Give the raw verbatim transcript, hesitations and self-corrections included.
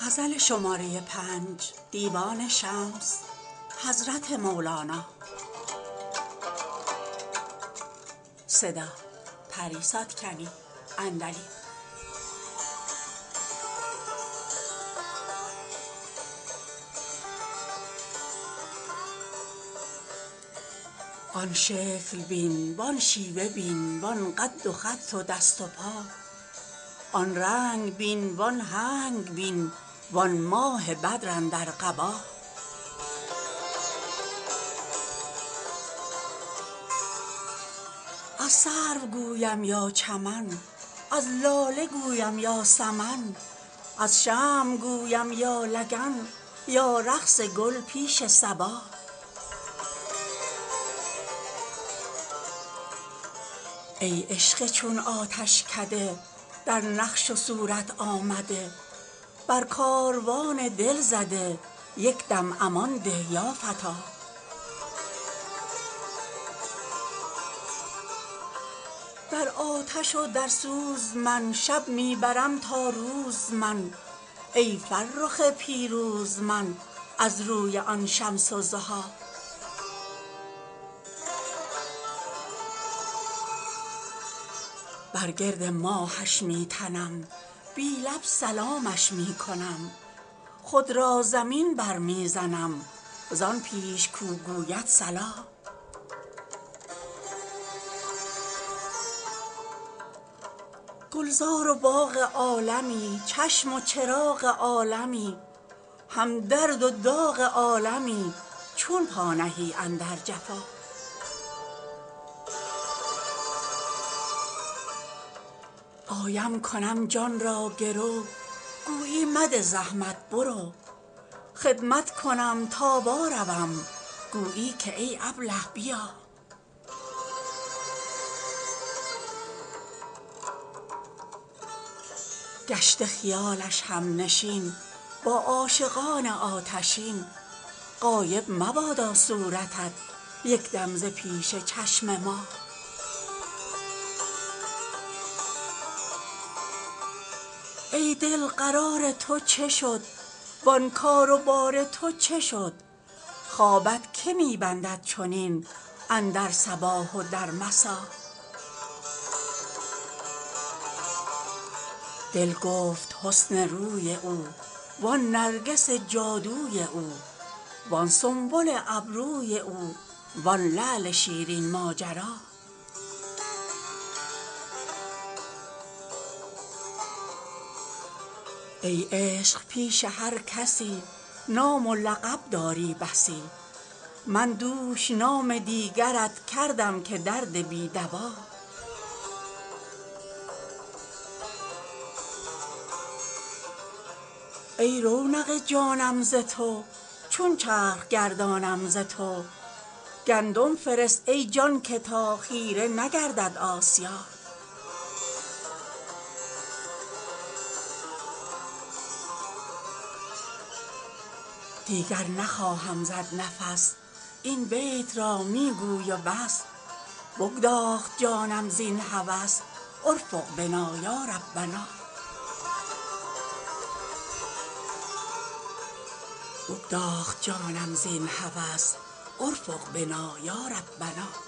غزل شماره پنج دیوان شمس حضرت مولانا صدا پریساد کنی اندلی. آن شکل بین وان شیوه بین وان قد و خط و دست و پا، آن رنگ بین وان هنگ بین وان ماه بدر اندر قبا. از سرو گویم یا چمن، از لاله گویم یا سمن، از شمع گویم یا لگن یا رقص گل پیش صبا. ای عشق چون آتشکده در نقش و صورت آمده، بر کاروان دل زده یک دم امان ده یا فتی. در آتش و در سوز من شب می برم تا روز من، ای فرخ پیروز من از روی آن شمس الضحی. بر گرد ماهش می تنم بی لب سلامش می کنم، خود را زمین بر می زنم زان پیش کو گوید صلا. گلزار و باغ عالمی چشم و چراغ عالمی، هم درد و داغ عالمی چون پا نهی اندر جفا. آیم کنم جان را گرو گویی مده زحمت برو، خدمت کنم تا واروم گویی که ای ابله بیا. گشته خیالش همنشین با عاشقان آتشین، غایب مبادا صورتت یک دم ز پیش چشم ما. ای دل قرار تو چه شد وان کار و بار تو چه شد، خوابت که می بندد چنین اندر صباح و در مسا. دل گفت حسن روی او وان نرگس جادوی او، وان سنبل ابروی او وان لعل شیرین ماجرا. ای عشق پیش هر کسی نام و لقب داری بسی، من دوش نام دیگرت کردم که درد بی دوا. ای رونق جانم ز تو چون چرخ گردانم ز تو، گندم فرست ای جان که تا خیره نگردد آسیا. دیگر نخواهم زد نفس این بیت را می گوی و بس، بگداخت جانم زین هوس ارفق بنا یا ربنا. بگداخت جانم زین هوس ارفق بنا یا ربنا.